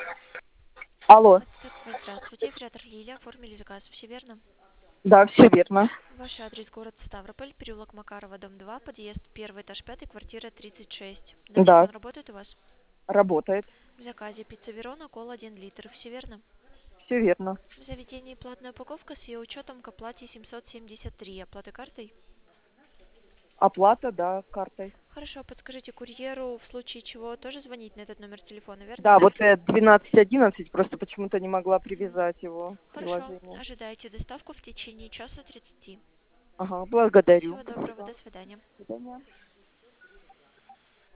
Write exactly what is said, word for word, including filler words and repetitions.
Алло. Такой, здравствуйте, оператор Лилия, оформили заказ, все верно? Да, все верно. Ваш адрес город Ставрополь, переулок Макарова, дом два, подъезд первый, этаж пятый, квартира тридцать шесть. Да, Домофон работает у вас? работает. В заказе пицца Верона, кола один литр, все верно? Все верно. В заведении платная упаковка с ее учетом к оплате семьсот семьдесят три. Оплата картой? Оплата, да, картой. Хорошо, подскажите курьеру в случае чего тоже звонить на этот номер телефона, верно? Да, вот э, двенадцать одиннадцать, просто почему-то не могла Мгм. привязать его в Хорошо, приложение. ожидайте доставку в течение часа тридцати. Ага, благодарю. Всего доброго, Спасибо. до свидания. До свидания.